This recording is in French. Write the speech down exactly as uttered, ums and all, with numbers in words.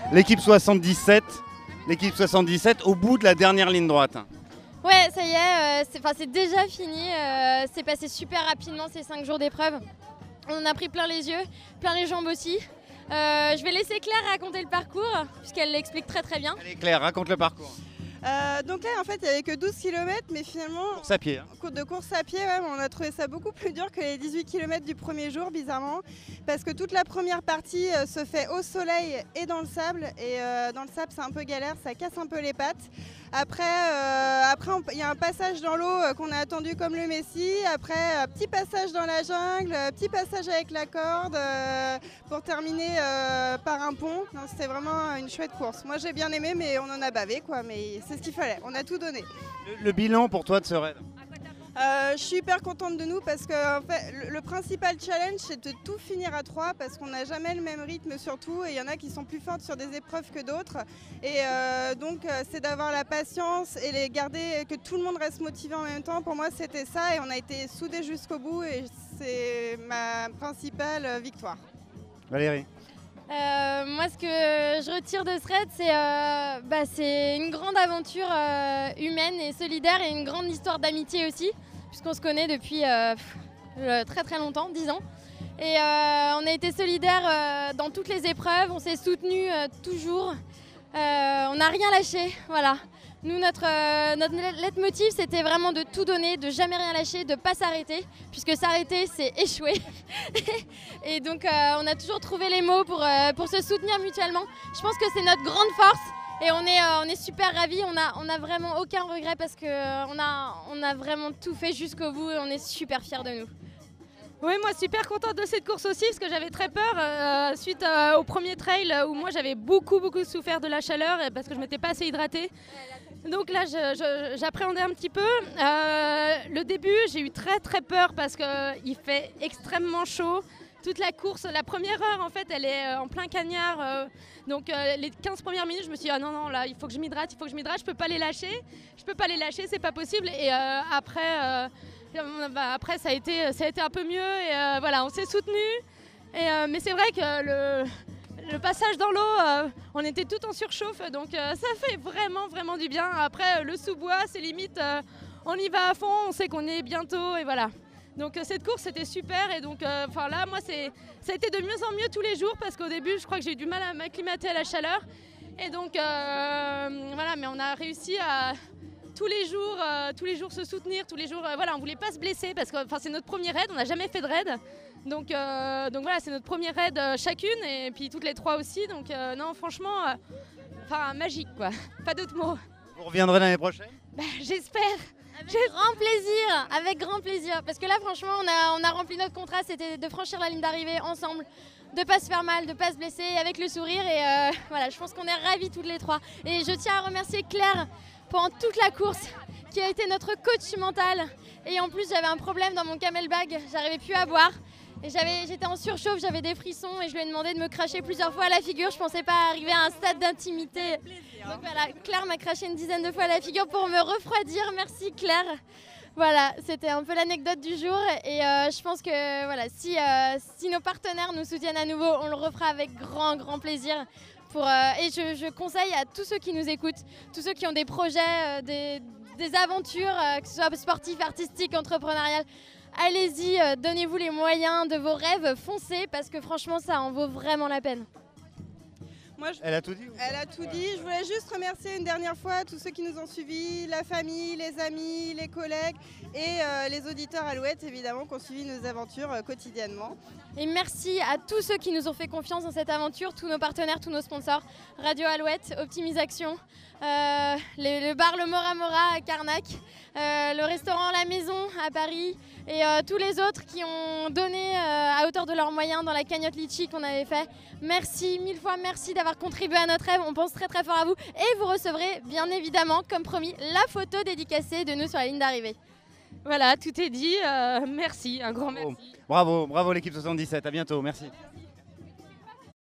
l'équipe soixante-dix-sept, l'équipe soixante-dix-sept au bout de la dernière ligne droite. Ouais, ça y est, euh, c'est déjà fini. Euh, c'est passé super rapidement ces cinq jours d'épreuve. On en a pris plein les yeux, plein les jambes aussi. Euh, je vais laisser Claire raconter le parcours, puisqu'elle l'explique très très bien. Allez Claire, raconte le parcours. Euh, donc là, en fait, il n'y avait que douze kilomètres, mais finalement, Course à pied. Hein. De course à pied, ouais, on a trouvé ça beaucoup plus dur que les dix-huit kilomètres du premier jour, bizarrement, parce que toute la première partie euh, se fait au soleil et dans le sable, et euh, dans le sable, c'est un peu galère, ça casse un peu les pattes. Après, euh, après, il y a un passage dans l'eau euh, qu'on a attendu comme le Messie. Après, euh, petit passage dans la jungle, euh, petit passage avec la corde, euh, pour terminer euh, par un pont. C'était vraiment une chouette course. Moi, j'ai bien aimé, mais on en a bavé, quoi. Mais c'est ce qu'il fallait. On a tout donné. Le, le bilan pour toi de ce raid? Euh, je suis hyper contente de nous parce que en fait, le, le principal challenge, c'est de tout finir à trois parce qu'on n'a jamais le même rythme surtout et il y en a qui sont plus fortes sur des épreuves que d'autres. Et euh, donc, euh, c'est d'avoir la patience et les garder, que tout le monde reste motivé en même temps. Pour moi, c'était ça et on a été soudés jusqu'au bout et c'est ma principale victoire. Valérie? Euh, moi, ce que je retire de ce raid, c'est euh, bah, c'est une grande aventure euh, humaine et solidaire et une grande histoire d'amitié aussi, puisqu'on se connaît depuis euh, pff, très très longtemps, dix ans. Et euh, on a été solidaires euh, dans toutes les épreuves, on s'est soutenus euh, toujours, euh, on n'a rien lâché, voilà. Nous, notre, euh, notre leitmotiv, c'était vraiment de tout donner, de jamais rien lâcher, de ne pas s'arrêter, puisque s'arrêter, c'est échouer. Et donc, euh, on a toujours trouvé les mots pour, euh, pour se soutenir mutuellement. Je pense que c'est notre grande force et on est, euh, on est super ravis. On n'a on a vraiment aucun regret parce qu'on a, on a vraiment tout fait jusqu'au bout et on est super fiers de nous. Oui, moi super contente de cette course aussi parce que j'avais très peur euh, suite euh, au premier trail où moi j'avais beaucoup beaucoup souffert de la chaleur parce que je m'étais pas assez hydratée. Donc là j'appréhendais un petit peu. Euh, le début j'ai eu très très peur parce qu'il fait extrêmement chaud. Toute la course, la première heure en fait elle est en plein cagnard. Euh, donc euh, les quinze premières minutes je me suis dit ah non non là il faut que je m'hydrate, il faut que je m'hydrate, je peux pas les lâcher. Je peux pas les lâcher, c'est pas possible. Et euh, après... Euh, Bah après ça a, été, ça a été un peu mieux et euh, voilà, on s'est soutenus. Euh, mais c'est vrai que le, le passage dans l'eau, euh, on était tout en surchauffe, donc euh, ça fait vraiment vraiment du bien. Après le sous-bois, c'est limite, euh, on y va à fond, on sait qu'on est bientôt et voilà. Donc euh, cette course c'était super et donc euh, là moi c'est, ça a été de mieux en mieux tous les jours parce qu'au début je crois que j'ai eu du mal à m'acclimater à la chaleur. Et donc euh, voilà, mais on a réussi à... Tous les jours, euh, tous les jours se soutenir, tous les jours, euh, voilà, on voulait pas se blesser parce que c'est notre premier raid, on n'a jamais fait de raid, donc, euh, donc voilà, c'est notre premier raid euh, chacune et puis toutes les trois aussi, donc euh, non, franchement, enfin euh, magique quoi, pas d'autres mots. Vous reviendrez l'année prochaine? Bah, j'espère. Avec grand plaisir, avec grand plaisir, parce que là franchement on a, on a rempli notre contrat, c'était de franchir la ligne d'arrivée ensemble, de pas se faire mal, de pas se blesser, avec le sourire et euh, voilà, je pense qu'on est ravis toutes les trois. Et je tiens à remercier Claire pendant toute la course, qui a été notre coach mental. Et en plus, j'avais un problème dans mon camelbag, j'arrivais plus à boire. Et j'étais en surchauffe, j'avais des frissons et je lui ai demandé de me cracher plusieurs fois à la figure. Je pensais pas arriver à un stade d'intimité. Donc voilà, Claire m'a craché une dizaine de fois à la figure pour me refroidir. Merci Claire. Voilà, c'était un peu l'anecdote du jour. Et euh, je pense que voilà, si, euh, si nos partenaires nous soutiennent à nouveau, on le refera avec grand, grand plaisir. Pour, euh, et je, je conseille à tous ceux qui nous écoutent, tous ceux qui ont des projets, euh, des, des aventures, euh, que ce soit sportifs, artistiques, entrepreneuriales, allez-y, euh, donnez-vous les moyens de vos rêves, foncez parce que franchement ça en vaut vraiment la peine. Moi, je... Elle a tout dit? Elle a tout dit. Je voulais juste remercier une dernière fois tous ceux qui nous ont suivis, la famille, les amis, les collègues et euh, les auditeurs Alouette évidemment qui ont suivi nos aventures euh, quotidiennement. Et merci à tous ceux qui nous ont fait confiance dans cette aventure, tous nos partenaires, tous nos sponsors, Radio Alouette, Optimisation, euh, le, le bar Le Mora Mora à Carnac, euh, le restaurant La Maison à Paris et euh, tous les autres qui ont donné euh, à hauteur de leurs moyens dans la cagnotte Litchi qu'on avait fait. Merci, mille fois merci d'avoir contribué à notre rêve, on pense très très fort à vous et vous recevrez bien évidemment, comme promis, la photo dédicacée de nous sur la ligne d'arrivée. Voilà, tout est dit, euh, merci, un grand merci. Bravo, bravo l'équipe soixante-dix-sept, à bientôt, merci.